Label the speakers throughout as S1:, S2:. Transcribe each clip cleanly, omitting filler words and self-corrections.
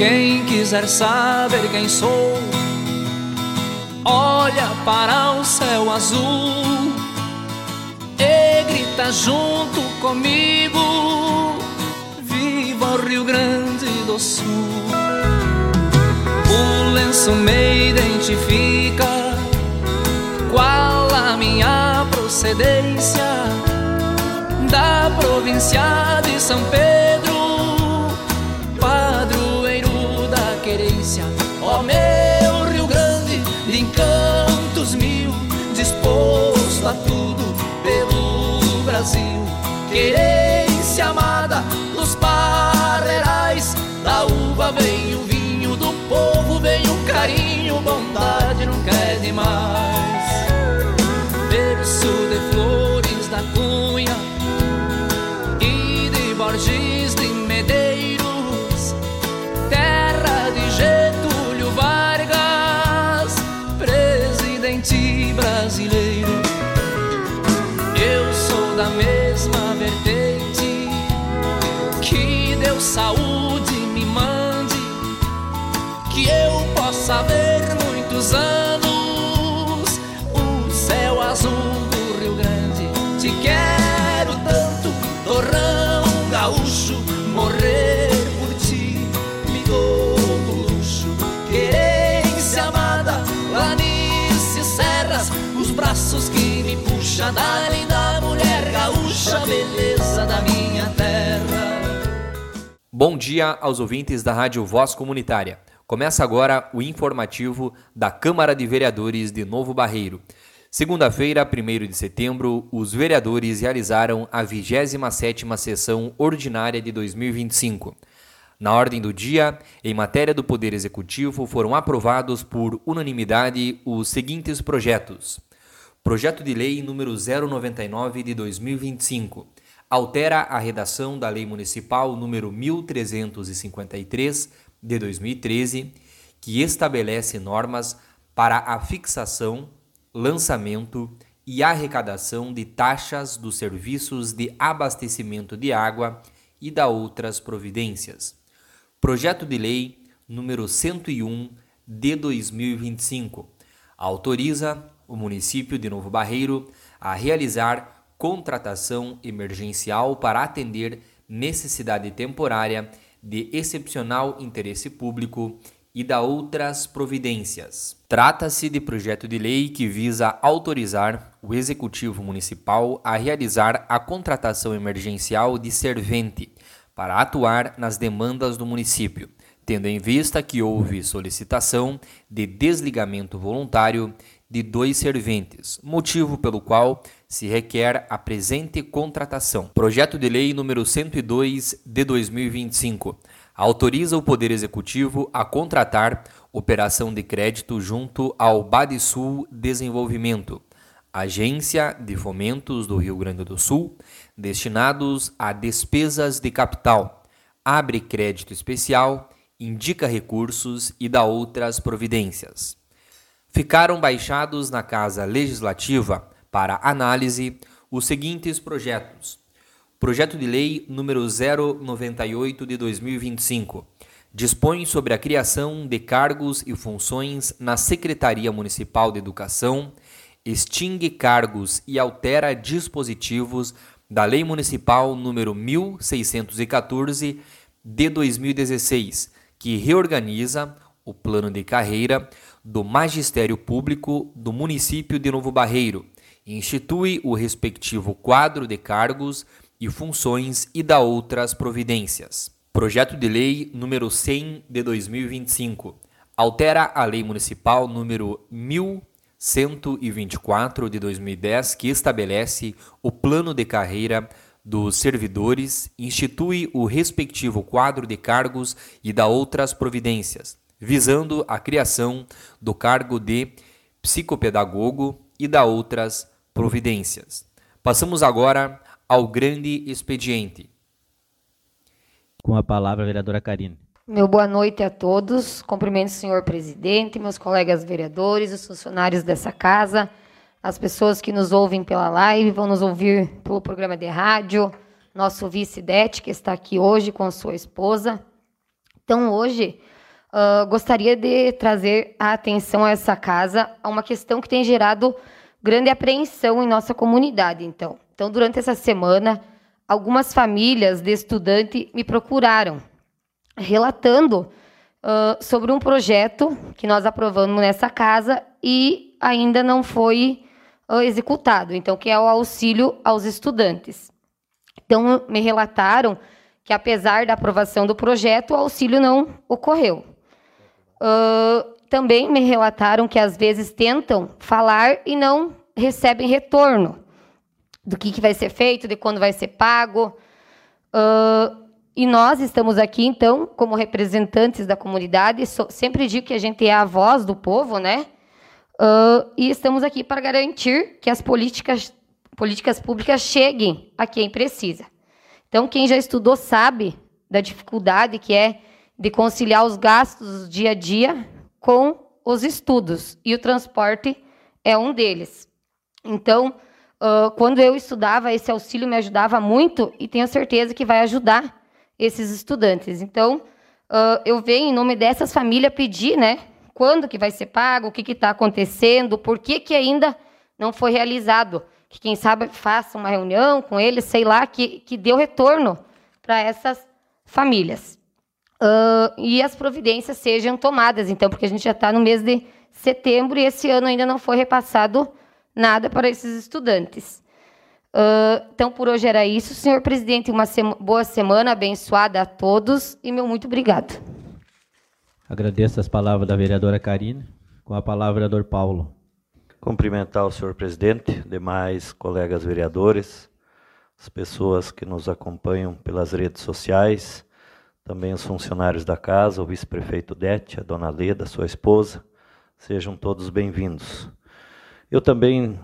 S1: Quem quiser saber quem sou, olha para o céu azul e grita junto comigo: viva o Rio Grande do Sul. O lenço me identifica, qual a minha procedência, da província de São Pedro, padroeiro da querência. Ó meu Rio Grande, de encantos mil, disposto a tudo pelo Brasil. Querência amada dos parreirais, da uva vem o vinho, do povo vem o carinho, bondade nunca é demais. Berço de Flores da Cunha e de Borges de Medeiros, terra de Getúlio Vargas, presidente brasileiro. Eu sou da mesma vertente, que Deus saúde me mande, que eu possa ver muitos anos o céu azul do Rio Grande. Te quero tanto, torrão gaúcho, morrer por ti me dou do luxo. Querência amada, planícies, serras, os braços que me puxa da linda mulher gaúcha, beleza da minha terra.
S2: Bom dia aos ouvintes da Rádio Voz Comunitária. Começa agora o informativo da Câmara de Vereadores de Novo Barreiro. Segunda-feira, 1º de setembro, os vereadores realizaram a 27ª sessão ordinária de 2025. Na ordem do dia, em matéria do Poder Executivo, foram aprovados por unanimidade os seguintes projetos. Projeto de Lei número 099 de 2025. Altera a redação da Lei Municipal número 1353 de 2013, que estabelece normas para a fixação, lançamento e arrecadação de taxas dos serviços de abastecimento de água e da outras providências. Projeto de Lei número 101 de 2025. Autoriza o município de Novo Barreiro a realizar contratação emergencial para atender necessidade temporária de excepcional interesse público e da outras providências. Trata-se de projeto de lei que visa autorizar o Executivo Municipal a realizar a contratação emergencial de servente para atuar nas demandas do município, tendo em vista que houve solicitação de desligamento voluntário de 2 serventes, motivo pelo qual se requer a presente contratação. Projeto de Lei número 102 de 2025. Autoriza o Poder Executivo a contratar operação de crédito junto ao Badesul Desenvolvimento, Agência de Fomentos do Rio Grande do Sul, destinados a despesas de capital, abre crédito especial, indica recursos e dá outras providências. Ficaram baixados na Casa Legislativa para análise os seguintes projetos. Projeto de Lei número 098 de 2025. Dispõe sobre a criação de cargos e funções na Secretaria Municipal de Educação, extingue cargos e altera dispositivos da Lei Municipal número 1614 de 2016, que reorganiza o plano de carreira do Magistério Público do município de Novo Barreiro, institui o respectivo quadro de cargos e funções e dá outras providências. Projeto de Lei número 100 de 2025. Altera a Lei Municipal número 1124 de 2010, que estabelece o plano de carreira dos servidores, institui o respectivo quadro de cargos e dá outras providências, visando a criação do cargo de psicopedagogo e dá outras providências. Passamos agora ao grande expediente.
S3: Com a palavra, a vereadora Karine.
S4: Meu boa noite a todos. Cumprimento o senhor presidente, meus colegas vereadores, os funcionários dessa casa, as pessoas que nos ouvem pela live, vão nos ouvir pelo programa de rádio, nosso vice Dete, que está aqui hoje com sua esposa. Então, hoje, gostaria de trazer a atenção a essa casa, a uma questão que tem gerado grande apreensão em nossa comunidade. Então, durante essa semana, algumas famílias de estudante me procuraram, relatando sobre um projeto que nós aprovamos nessa casa e ainda não foi executado, então, que é o auxílio aos estudantes. Então, me relataram que, apesar da aprovação do projeto, o auxílio não ocorreu. Também me relataram que, às vezes, tentam falar e não recebem retorno do que vai ser feito, de quando vai ser pago. E nós estamos aqui, então, como representantes da comunidade, sempre digo que a gente é a voz do povo, né? E estamos aqui para garantir que as políticas públicas cheguem a quem precisa. Então, quem já estudou sabe da dificuldade que é de conciliar os gastos do dia a dia com os estudos, e o transporte é um deles. Então, quando eu estudava, esse auxílio me ajudava muito e tenho certeza que vai ajudar esses estudantes. Então, eu venho, em nome dessas famílias, pedir, né, quando que vai ser pago, o que está acontecendo, por que ainda não foi realizado. Que, quem sabe, faça uma reunião com eles, sei lá, que dê o retorno para essas famílias. E as providências sejam tomadas, então, porque a gente já está no mês de setembro e esse ano ainda não foi repassado nada para esses estudantes. Então, por hoje era isso. Senhor presidente, uma boa semana, abençoada a todos, e meu muito obrigado.
S3: Agradeço as palavras da vereadora Karine. Com a palavra, o vereador Paulo.
S5: Cumprimentar o senhor presidente, demais colegas vereadores, as pessoas que nos acompanham pelas redes sociais, também os funcionários da casa, o vice-prefeito Dete, a dona Leda, sua esposa, sejam todos bem-vindos. Eu também,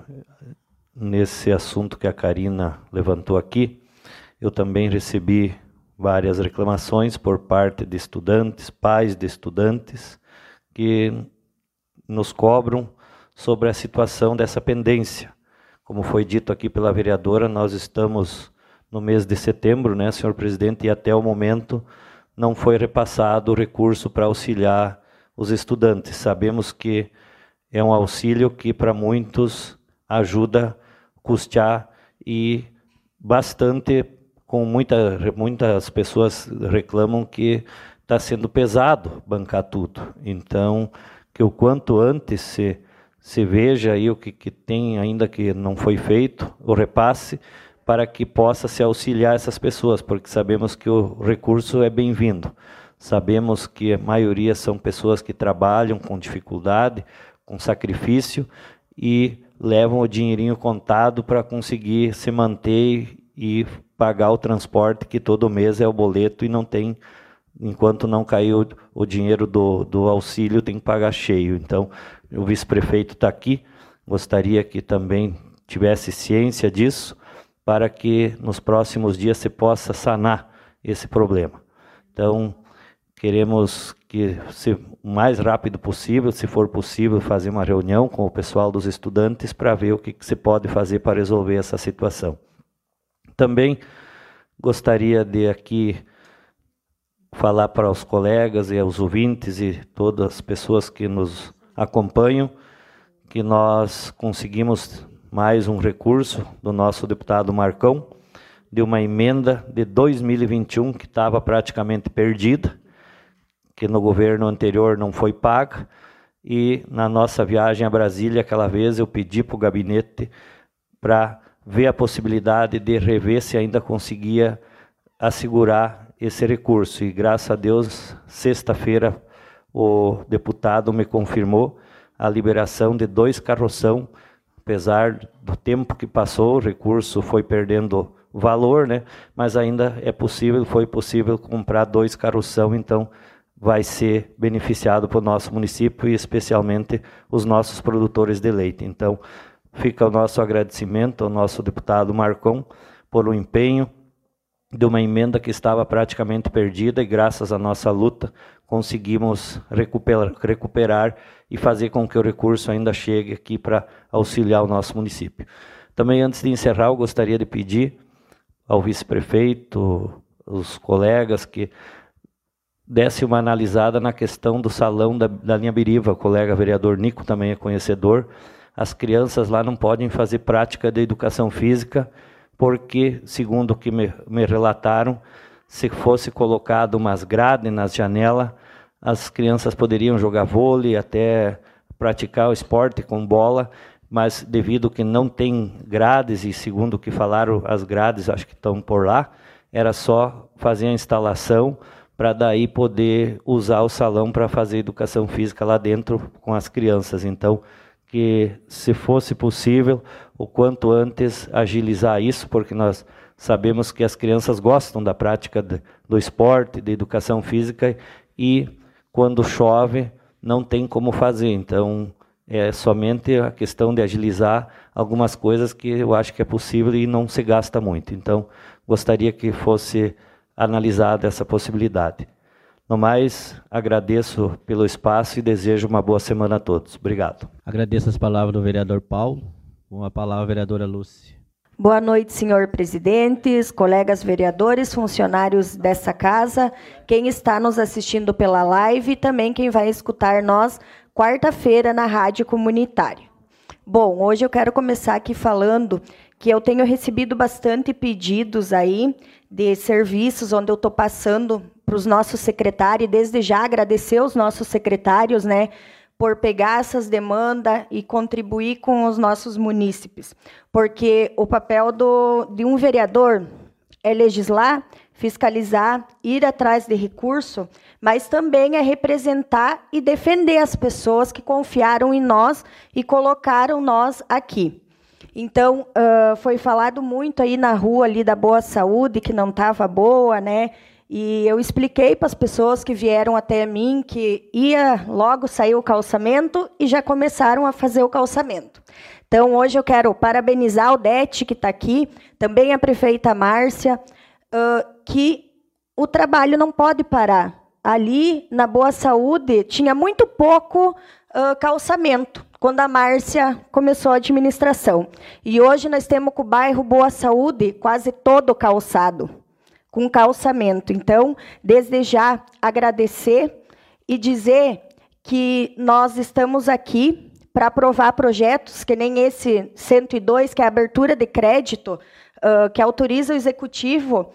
S5: nesse assunto que a Karina levantou aqui, eu também recebi várias reclamações por parte de estudantes, pais de estudantes, que nos cobram sobre a situação dessa pendência. Como foi dito aqui pela vereadora, nós estamos no mês de setembro, né, senhor presidente, e até o momento não foi repassado o recurso para auxiliar os estudantes. Sabemos que é um auxílio que para muitos ajuda a custear e bastante, com muitas pessoas reclamam que está sendo pesado bancar tudo. Então, que o quanto antes se veja aí o que tem ainda que não foi feito, o repasse, para que possa se auxiliar essas pessoas, porque sabemos que o recurso é bem-vindo. Sabemos que a maioria são pessoas que trabalham com dificuldade, com sacrifício, e levam o dinheirinho contado para conseguir se manter e pagar o transporte, que todo mês é o boleto e não tem, enquanto não caiu o dinheiro do auxílio, tem que pagar cheio. Então, o vice-prefeito está aqui, gostaria que também tivesse ciência disso, para que nos próximos dias se possa sanar esse problema. Então, queremos que, o mais rápido possível, se for possível, fazer uma reunião com o pessoal dos estudantes para ver o que se pode fazer para resolver essa situação. Também gostaria de aqui falar para os colegas e aos ouvintes e todas as pessoas que nos acompanham, que nós conseguimos mais um recurso do nosso deputado Marcão, de uma emenda de 2021 que estava praticamente perdida, que no governo anterior não foi paga, e na nossa viagem a Brasília, aquela vez, eu pedi para o gabinete para ver a possibilidade de rever se ainda conseguia assegurar esse recurso. E graças a Deus, sexta-feira, o deputado me confirmou a liberação de 2 carroção, apesar do tempo que passou, o recurso foi perdendo valor, né? Mas ainda foi possível comprar 2 carroção, então vai ser beneficiado para o nosso município e especialmente os nossos produtores de leite. Então, fica o nosso agradecimento ao nosso deputado Marcão por o empenho de uma emenda que estava praticamente perdida e graças à nossa luta conseguimos recuperar e fazer com que o recurso ainda chegue aqui para auxiliar o nosso município. Também, antes de encerrar, eu gostaria de pedir ao vice-prefeito, os colegas, que desse uma analisada na questão do salão da linha Biriva. O colega vereador Nico também é conhecedor. As crianças lá não podem fazer prática de educação física, porque, segundo o que me relataram, se fosse colocado umas grades nas janelas, as crianças poderiam jogar vôlei, até praticar o esporte com bola, mas devido que não tem grades, e segundo o que falaram, as grades acho que estão por lá, era só fazer a instalação para daí poder usar o salão para fazer educação física lá dentro com as crianças. Então, que se fosse possível, o quanto antes agilizar isso, porque nós sabemos que as crianças gostam da prática do esporte, da educação física, e quando chove não tem como fazer. Então, é somente a questão de agilizar algumas coisas que eu acho que é possível e não se gasta muito. Então, gostaria que fosse analisada essa possibilidade. No mais, agradeço pelo espaço e desejo uma boa semana a todos. Obrigado.
S3: Agradeço as palavras do vereador Paulo. Com a palavra a vereadora Lúcia.
S6: Boa noite, senhor presidente, colegas vereadores, funcionários dessa casa, quem está nos assistindo pela live e também quem vai escutar nós quarta-feira na Rádio Comunitária. Bom, hoje eu quero começar aqui falando que eu tenho recebido bastante pedidos aí de serviços onde eu estou passando para os nossos secretários, e desde já agradecer os nossos secretários, né, por pegar essas demandas e contribuir com os nossos munícipes. Porque o papel de um vereador é legislar, fiscalizar, ir atrás de recurso, mas também é representar e defender as pessoas que confiaram em nós e colocaram nós aqui. Então, foi falado muito aí na rua ali da Boa Saúde, que não estava boa, né? E eu expliquei para as pessoas que vieram até mim que ia logo sair o calçamento e já começaram a fazer o calçamento. Então, hoje eu quero parabenizar o DET, que está aqui, também a prefeita Márcia, que o trabalho não pode parar. Ali, na Boa Saúde, tinha muito pouco calçamento, quando a Márcia começou a administração. E hoje nós temos com o bairro Boa Saúde quase todo calçado, com calçamento. Então, desde já, agradecer e dizer que nós estamos aqui para aprovar projetos, que nem esse 102, que é a abertura de crédito, que autoriza o executivo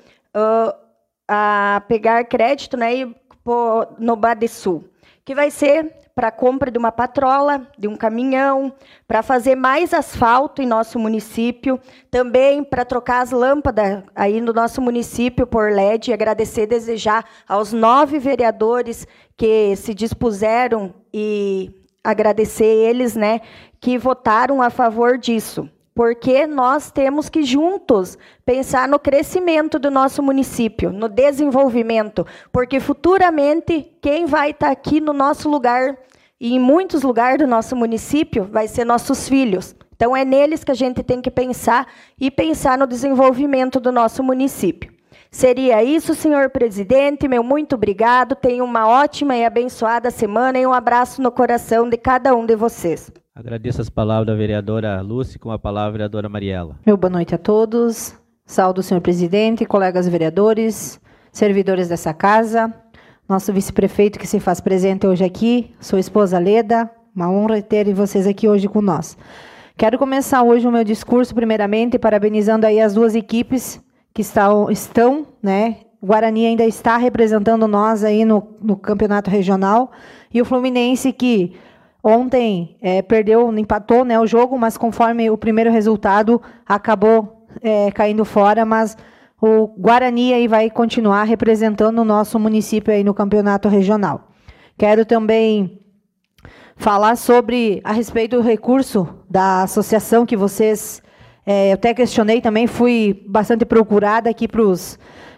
S6: a pegar crédito, né, e pôr no Badesul, que vai ser para a compra de uma patrola, de um caminhão, para fazer mais asfalto em nosso município, também para trocar as lâmpadas aí no nosso município por LED, e agradecer, desejar aos 9 vereadores que se dispuseram e agradecer eles, né, que votaram a favor disso. Porque nós temos que, juntos, pensar no crescimento do nosso município, no desenvolvimento, porque futuramente quem vai estar aqui no nosso lugar, e em muitos lugares do nosso município, vai ser nossos filhos. Então, é neles que a gente tem que pensar e pensar no desenvolvimento do nosso município. Seria isso, senhor presidente, meu muito obrigado, tenha uma ótima e abençoada semana e um abraço no coração de cada um de vocês.
S3: Agradeço as palavras da vereadora Lúcia, com a palavra a vereadora Mariela.
S7: Meu boa noite a todos. Saúdo o senhor presidente, colegas vereadores, servidores dessa casa, nosso vice-prefeito que se faz presente hoje aqui, sua esposa Leda, uma honra ter vocês aqui hoje com nós. Quero começar hoje o meu discurso, primeiramente, parabenizando aí as 2 equipes que estão, né? O Guarani ainda está representando nós aí no campeonato regional, e o Fluminense que ontem empatou, né, o jogo, mas conforme o primeiro resultado acabou caindo fora, mas o Guarani aí vai continuar representando o nosso município aí no campeonato regional. Quero também falar a respeito do recurso da associação que vocês, eu até questionei também, fui bastante procurada aqui pelos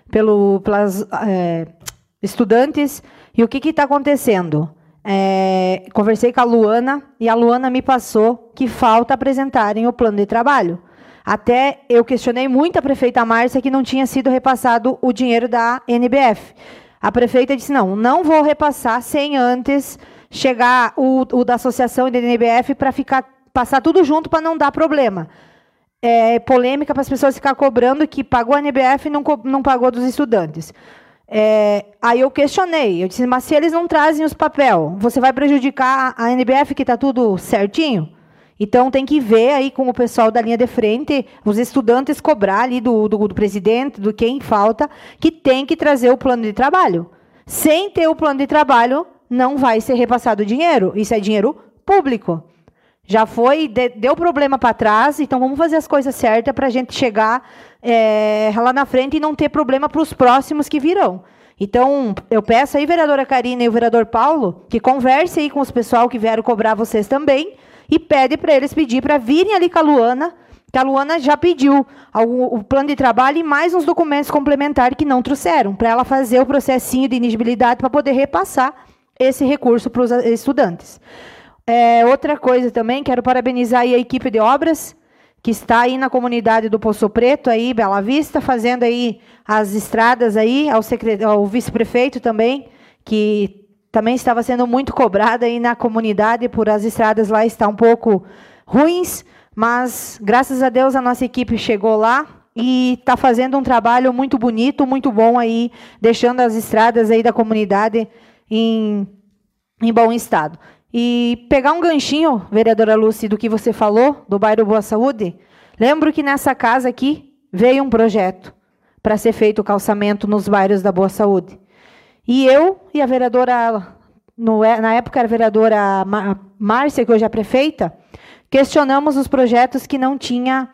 S7: estudantes, e o que está acontecendo? Conversei com a Luana, e a Luana me passou que falta apresentarem o plano de trabalho. Até eu questionei muito a prefeita Márcia que não tinha sido repassado o dinheiro da NBF. A prefeita disse, não vou repassar sem antes chegar o da associação e da NBF para passar tudo junto para não dar problema. Polêmica para as pessoas ficar cobrando que pagou a NBF e não pagou dos estudantes. Aí eu questionei, eu disse, mas se eles não trazem os papel, você vai prejudicar a NBF que está tudo certinho? Então tem que ver aí com o pessoal da linha de frente, os estudantes cobrar ali do presidente, do quem falta, que tem que trazer o plano de trabalho. Sem ter o plano de trabalho, não vai ser repassado dinheiro. Isso é dinheiro público. Já foi, deu problema para trás, então vamos fazer as coisas certas para a gente chegar lá na frente e não ter problema para os próximos que virão. Então, eu peço aí, vereadora Karina e o vereador Paulo, que converse aí com os pessoal que vieram cobrar vocês também, e pede para eles pedir para virem ali com a Luana, que a Luana já pediu o plano de trabalho e mais uns documentos complementares que não trouxeram, para ela fazer o processinho de inigibilidade para poder repassar esse recurso para os estudantes. Outra coisa também, quero parabenizar aí a equipe de obras, que está aí na comunidade do Poço Preto, aí, Bela Vista, fazendo aí as estradas aí, ao vice-prefeito também, que também estava sendo muito cobrada aí na comunidade, por as estradas lá estar um pouco ruins, mas, graças a Deus, a nossa equipe chegou lá e está fazendo um trabalho muito bonito, muito bom aí, deixando as estradas aí da comunidade em bom estado. E pegar um ganchinho, vereadora Lúcia, do que você falou, do bairro Boa Saúde, lembro que nessa casa aqui veio um projeto para ser feito o calçamento nos bairros da Boa Saúde. E eu e a vereadora, na época era a vereadora Márcia, que hoje é prefeita, questionamos os projetos que não tinha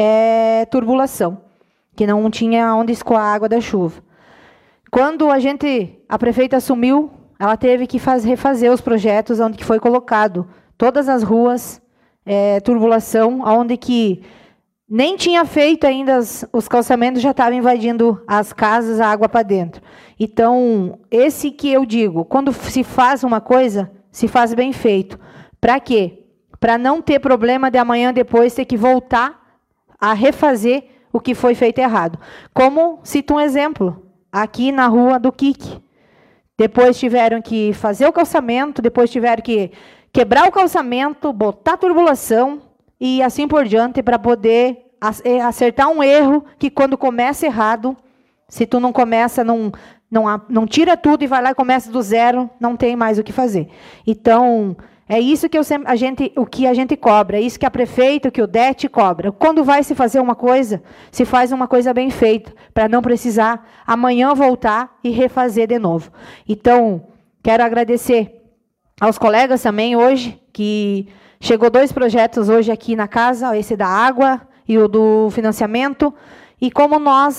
S7: turbulação, que não tinha onde escoar a água da chuva. Quando a prefeita assumiu, ela teve que refazer os projetos onde que foi colocado todas as ruas, turbulação, onde que nem tinha feito ainda os calçamentos, já estava invadindo as casas, a água para dentro. Então, esse que eu digo, quando se faz uma coisa, se faz bem feito. Para quê? Para não ter problema de amanhã depois ter que voltar a refazer o que foi feito errado. Como, cito um exemplo, aqui na rua do Kik. Depois tiveram que fazer o calçamento, depois tiveram que quebrar o calçamento, botar turbulação e assim por diante, para poder acertar um erro que, quando começa errado, se tu não começa, não tira tudo e vai lá e começa do zero, não tem mais o que fazer. Então, é isso que o que a gente cobra, é isso que a prefeita, que o DET cobra. Quando vai se fazer uma coisa, se faz uma coisa bem feita, para não precisar amanhã voltar e refazer de novo. Então, quero agradecer aos colegas também hoje, que chegou 2 projetos hoje aqui na casa, esse da água e o do financiamento. E como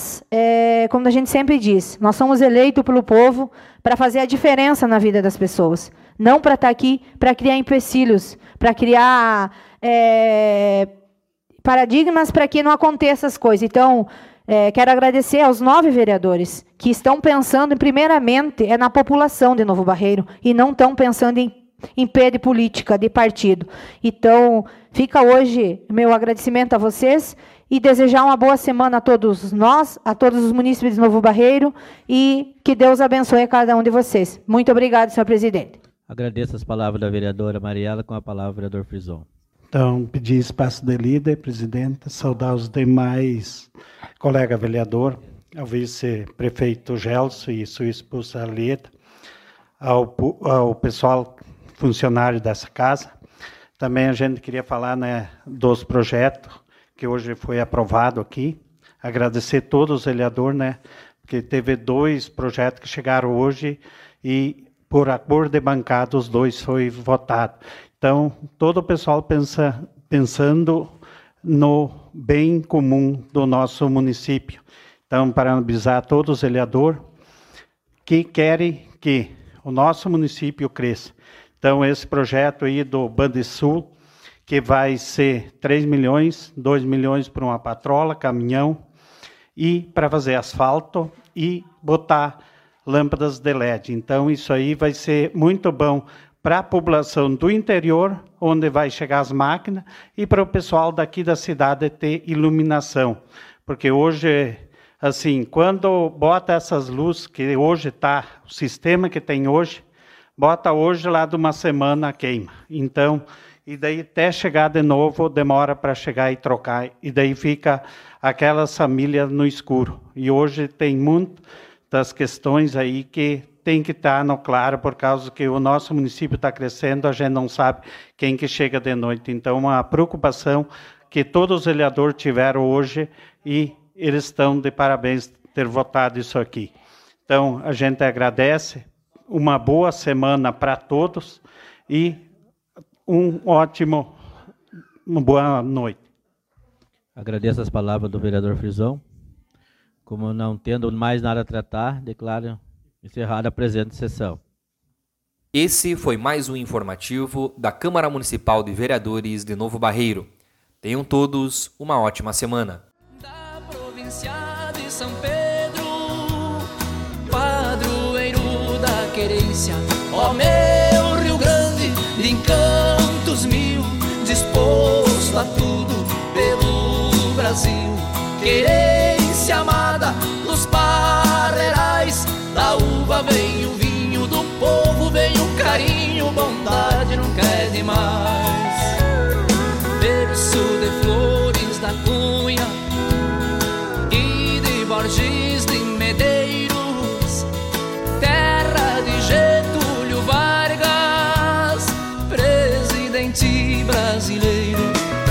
S7: como a gente sempre diz, nós somos eleitos pelo povo para fazer a diferença na vida das pessoas. Não para estar aqui para criar empecilhos, para criar paradigmas para que não aconteçam as coisas. Então, quero agradecer aos 9 vereadores que estão pensando, primeiramente, na população de Novo Barreiro e não estão pensando em pé de política, de partido. Então, fica hoje meu agradecimento a vocês e desejar uma boa semana a todos nós, a todos os munícipes de Novo Barreiro, e que Deus abençoe a cada um de vocês. Muito obrigado, senhor presidente.
S3: Agradeço as palavras da vereadora Mariela, com a palavra o vereador Frison.
S8: Então, pedir espaço de líder, presidenta, saudar os demais colegas vereador, ao vice-prefeito Gelson e sua esposa Leda, ao pessoal funcionário dessa casa. Também a gente queria falar, dos projetos que hoje foi aprovado aqui. Agradecer a todos os vereadores, porque teve 2 projetos que chegaram hoje e, por acordo de bancada, os 2 foi votado. Então, todo o pessoal pensando no bem comum do nosso município. Então, parabenizar todos os vereadores que querem que o nosso município cresça. Então, esse projeto aí do Bandesul, que vai ser 3 milhões, 2 milhões para uma patrola, caminhão, e para fazer asfalto e botar lâmpadas de LED. Então, isso aí vai ser muito bom para a população do interior, onde vai chegar as máquinas, e para o pessoal daqui da cidade ter iluminação. Porque hoje, assim, quando bota essas luzes, que hoje está, o sistema que tem hoje, bota hoje lá de uma semana queima. Então, e daí até chegar de novo, demora para chegar e trocar, e daí fica aquelas famílias no escuro. E hoje tem muito, das questões aí que tem que estar no claro, por causa que o nosso município está crescendo, a gente não sabe quem que chega de noite. Então, uma preocupação que todos os vereadores tiveram hoje e eles estão de parabéns ter votado isso aqui. Então, a gente agradece, uma boa semana para todos e uma boa noite.
S3: Agradeço as palavras do vereador Frisão. Como não tendo mais nada a tratar, declaro encerrada a presente sessão.
S2: Esse foi mais um informativo da Câmara Municipal de Vereadores de Novo Barreiro. Tenham todos uma ótima semana.
S1: Da província de São Pedro, padroeiro da querência, ó meu Rio Grande, de encantos mil, disposto a tudo pelo Brasil. Querência amada dos parreirais, da uva vem o vinho, do povo vem o carinho, bondade nunca é demais. Berço de Flores da Cunha e de Borges de Medeiros, terra de Getúlio Vargas, presidente brasileiro.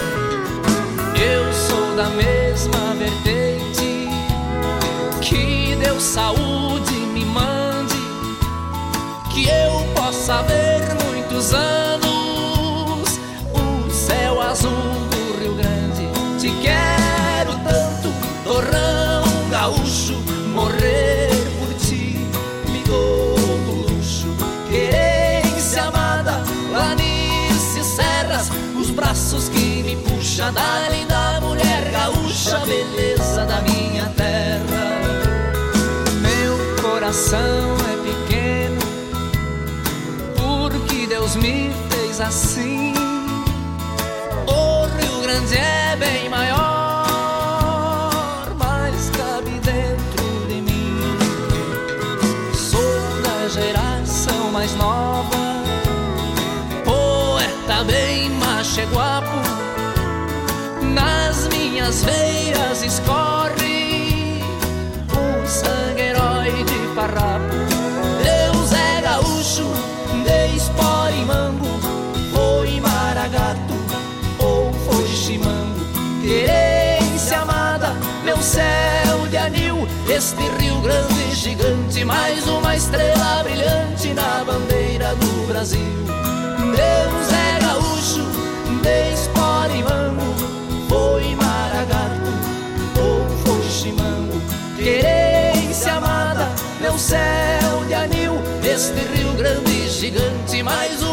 S1: Eu sou da mesma vertente, que Deus saúde me mande, que eu possa ver muitos anos o céu azul do Rio Grande. Te quero tanto, torrão gaúcho, morrer por ti me dou do luxo. Querência amada, planícies, serras, os braços que me puxa da linda mulher gaúcha, beleza da minha terra. Meu coração é pequeno, porque Deus me fez assim. O Rio Grande é bem maior, mas cabe dentro de mim. Sou da geração mais nova, poeta bem macheguapo, nas minhas veias escorre um sangue herói de farrapo. Deus é gaúcho, de Esporimambo, foi Maragato ou foi Chimango. Querência amada, meu céu de anil, este Rio Grande gigante, mais uma estrela brilhante na bandeira do Brasil. Deus é gaúcho, de Esporimambo, foi Maragato ou foi Chimango. Querência amada, meu céu de anil, este Rio Grande gigante, mais